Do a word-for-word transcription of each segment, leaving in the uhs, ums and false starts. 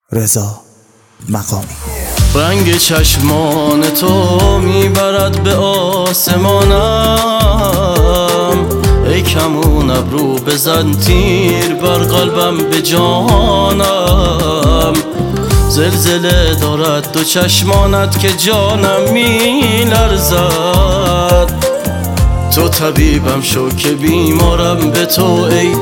رضا مقامی. رنگ چشمان تو میبرد به آسمانم، ای کمون ابرو بزن تیر بر قلبم به جانم. زلزله دارد دو چشمانت که جانم میلرزد. تو طبیبم شو که بیمارم به تو ای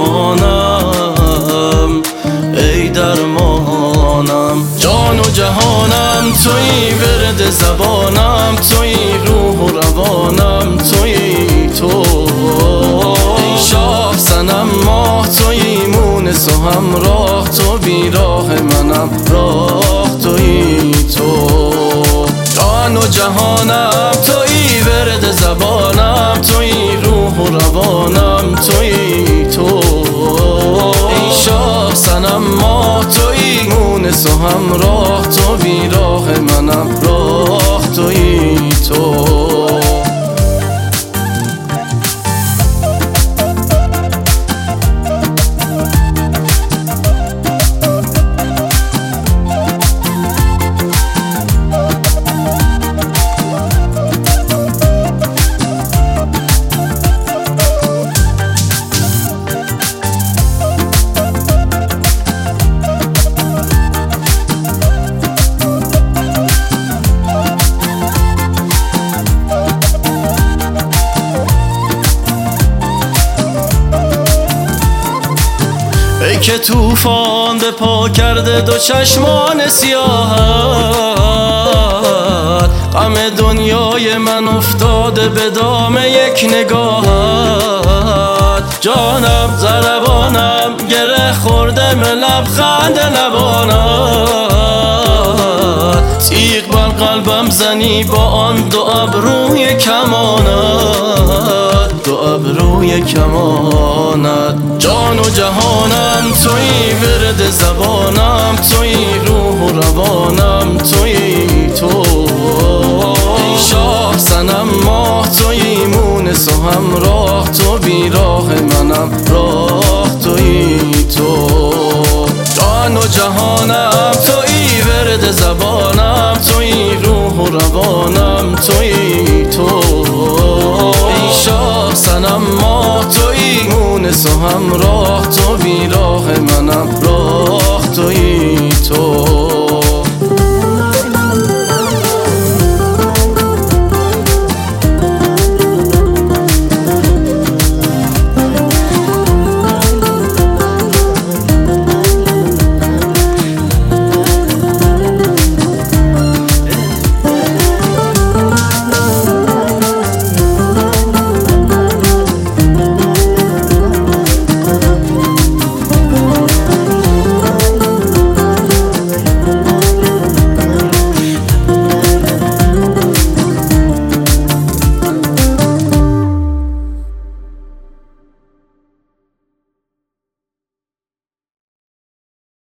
درمانم، ای درمانم. جان و جهانم تویی، ورد زبانم تویی، روح و روانم تویی تو. ای شاه صنم ماه تویی، مونس و همراه تو، بیراه منم راه تویی تو. جان و جهانم تویی، ورد زبانم تویی، روح و روانم تویی تو. ای شاه صنم ماه تویی، مونس و همراه تو، بیراه منم راه تویی تو. ای که طوفان به پا کرده دو چشمان سیاهت، غم دنیای من افتاده به دام یک نگاهت. جانم ضربانم گره خورده به لبخند لبانت، تیغ بر قلبم زنی با آن دو ابروی کمانت، دو ابروی کمانت. جان و جهانم تویی، ورد زبانم تویی، روح و روانم تویی تو. ای شاه صنم ماه تویی، مونس و همراه تو، بیراه منم راه تویی تو. جان و جهانم تویی، ورد زبانم تویی، روح و روانم تویی تو. ای شاه صنم ماه تویی، مونس و همراه تو، بیراه منم